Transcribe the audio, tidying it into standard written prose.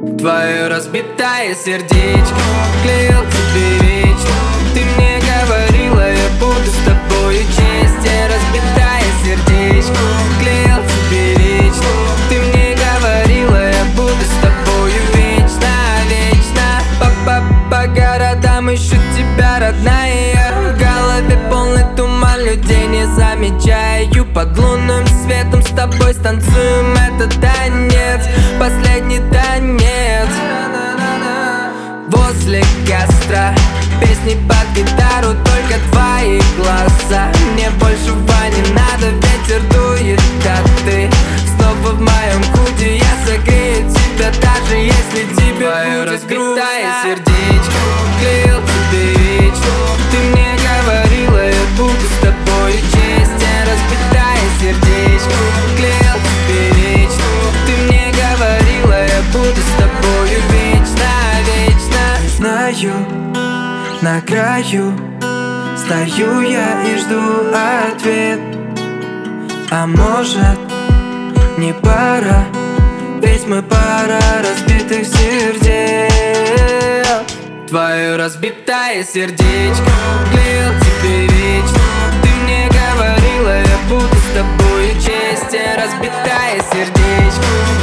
Твое разбитое сердечко клеил тебе вечно. Ты мне говорила, я буду с тобою честен. Разбитое сердечко клеил тебе вечно. Ты мне говорила, я буду с тобою вечно, вечно. По городам ищу тебя, родная. В голове полный туман, людей не замечаю. Под лунным светом с тобой станцуем этот танец, последний танец. Возле костра песни под гитару, только твои глаза. Мне большего не надо, ветер дует, а ты снова в моем худи. Я согрею тебя, даже если тебе твое будет разбитое грустно. Сердечко клеил тебе вечно. Ты мне говорила, я буду с тобой честен. Разбитое сердечко клеил тебе вечно. Ты мне говорила, я буду с тобою вечно, вечно. Знаю, на краю стою я и жду ответ. А может, не пора, ведь мы пара разбитых сердец. Твое разбитое сердечко клеил тебе вечно. Ты мне говорила, я буду с тобой честен. Разбитое сердечко